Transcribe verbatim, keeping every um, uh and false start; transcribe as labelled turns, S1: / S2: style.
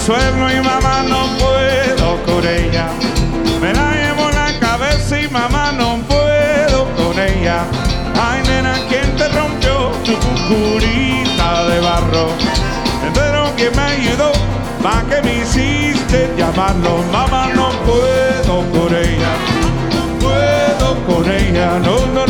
S1: suelo y mamá no puedo con ella. Me la llevo en la cabeza y mamá no puedo con ella. Ay, nena, ¿quién te rompió tu cucurita de barro? Pero ¿quién me ayudó? ¿Pa' que me hiciste llamarlo? Mamá, no puedo con ella, no puedo con ella, no, no.